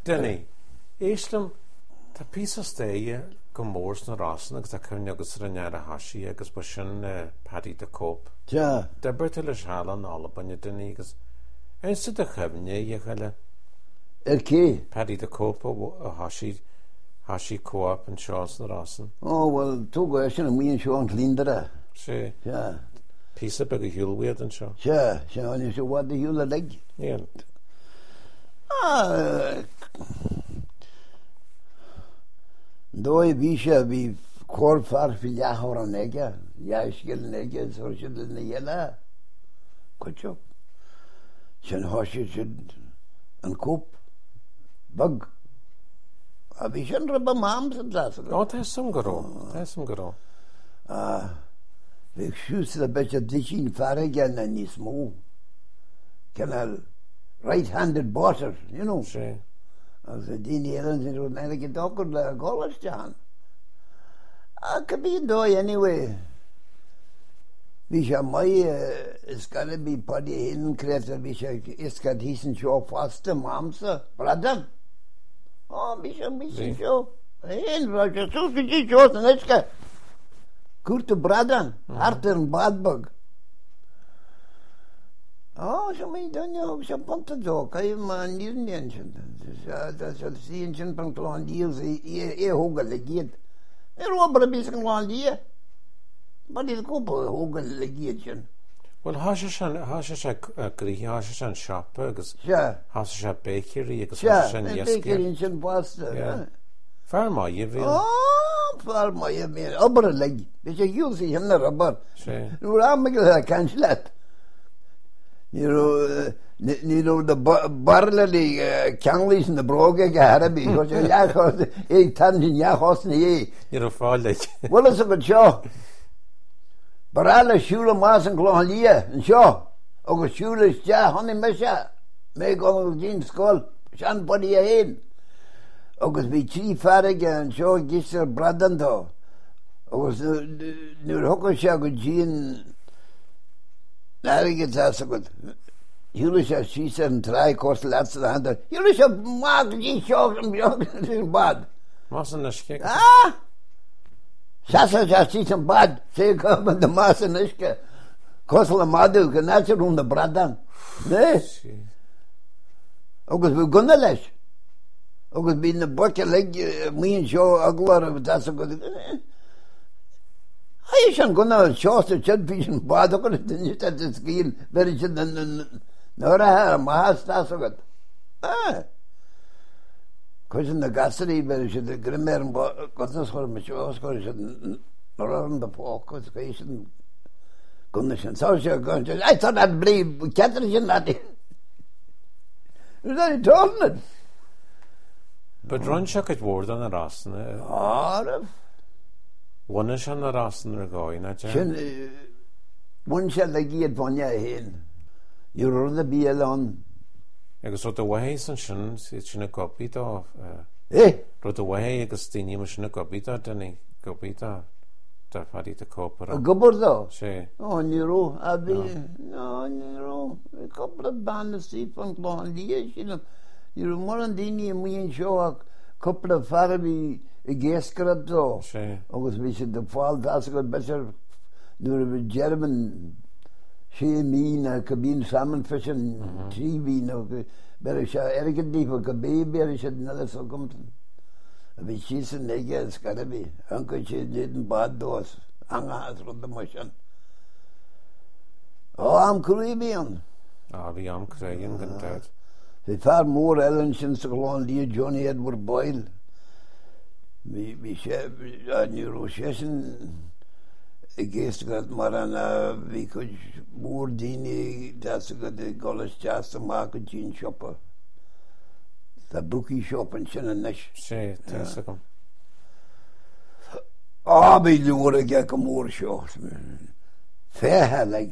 Denny, Easlam, ta písa stéie go mórs na rasan agus a cynnig agus rynnyar a hasi agus bysyn Paddy the Cope. Ja. Da byrta le sialan alabanya Denny agus ein sydd a chyfni i chael Ki? Paddy the Cope a hasi co-op yn sios na rasan. Oh, well, tu go eisiau na mwyn sio yn Glindera. Si. Ja. Písa bag a hiúlwiad yn sio. Ja, o'n eisiau wad y hiwl a leg. Ie. Doi bisha bi kor far fi jahor nega, jaishgel nega, sorshil nega. Kocho. Sen hoshi sid an kop bug. Abishan rabba mams and las. O, tesam garo. Vi shus the becha dishin faragan and is mo. Canal right-handed botter, you know. Si. Als die Nederlands in Rotterdam ook een goal staan. Could be doy anyway. We shall it's gonna be party in Kreta. We shall it's got decent show faster, mamsa, brother. Oh, we shall show. In Roger, so we show the next guy. Good brother, harder badbug. Oh, so me dan je zo ponte zo, kan je maar niet nemen. Dat zal zien je van klandiers, hoger legiet. Robber een beetje klandier, maar die koppel hoger legiet. Wel, hasje griechen, hasje shop, agus hasje bakery, agus hasje yeske. Bakery in pasta. Farma je wil. Oh, farma je meer. Robber leg. Weet je, je ziet hem naar robber. Nu raam ik dat kanslet. You know the barley Kanglish and the broge gehad because you tannin ja hosten ye. You know fallig. Well, it's a good show. Barala shula mas and glohalia and show. Og shula ja honey mesha. Me go din skol. Shan body in. Og vi chief farig and show gisser bradando. Og nu hokosha go gin. Daar gaat het goed. Jullie zijn schiessen en drie kosten laatste handen. Jullie zijn maken die shows in bad. Was een schik. Sasa zijn schiessen bad. Zeker met de maas en iske. Kosten madu, genaatje rond de bradan. Nee. Ook als we kunnen les. Ook als we in de bakje leggen, moet je show aglar, dat is goed. Hij is gonna shows the chatvision bad ook het niet dat het skill very chat nora mahasta sogat kozen de gasri very chat de grammar kozen schor me shows kozen chat nora de focus kozen condition so she going I thought I'd believe Catherine that is told it but run check it word on the ras One is on the rasten er going, na je? One shall legiet van je heen. Je rode bielon. Ik zat de waheis en shin, zit je een kopita of? Rode wahei, ik is die niet een kopita, dan ik kopita. Daar had ik de koper. Gobordo. She. Oh, Nero, abi, no Nero. Ik heb de banden zie van Klondië. Je morandini moet je show couple of farbi. Geeskrab zo. Ook een beetje de val, dat is ook beter door de German chemie, kabine samenvissen, TV, maar is ergens niet voor baby, is het net zo komt. We schießen negen, het kan niet. Ankertje niet een bad doos, hangen rond de machine. Oh, I'm Caribbean. Wie am Caribbean kan dat? We vaar more Ellen sinds gewoon die Johnny Edward Boyle. We neurosessen geestgat maar aan we could more dini dat ze de goles just maken jean shopper the bookie shop en chennesh she teskom be lure gek more shows fairleg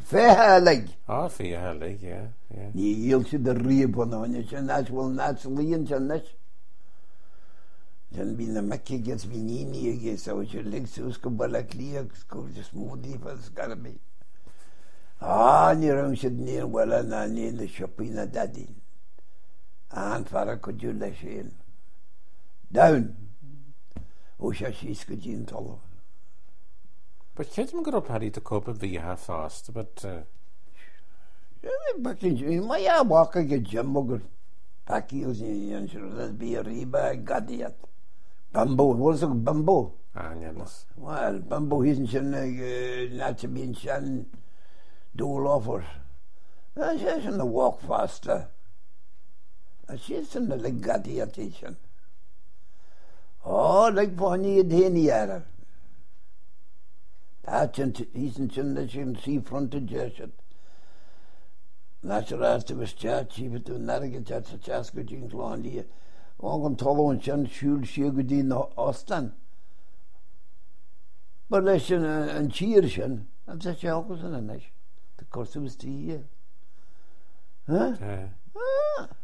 ja nie hieltje de riebonne naturally en chennesh Dan bin Makki gets binini gets so je links usko balaklia sko smoothie was gotta be. Ni ram should near wala na ni the shopina daddy. And fara kujula shil. Down. She's good in Tolo. But can't you go up Harry to cope with you half fast? But back in my walk, I get Jumbo back heels and sure be a reba, got it. Bamboo, what's a bamboo? yes. Well, bamboo isn't not to be in Shan do offers. She's in the walk faster. She's in the legati attention. Oh, like funny in here. That's he's in the sea fronted jesset. Natural after was church, even to navigate at the Chaska Jings Landia. One tolo and Shan Shul Shugudin Ostan. But listen and cheershin, and such alcohol in a night. The course was 3 years. Huh?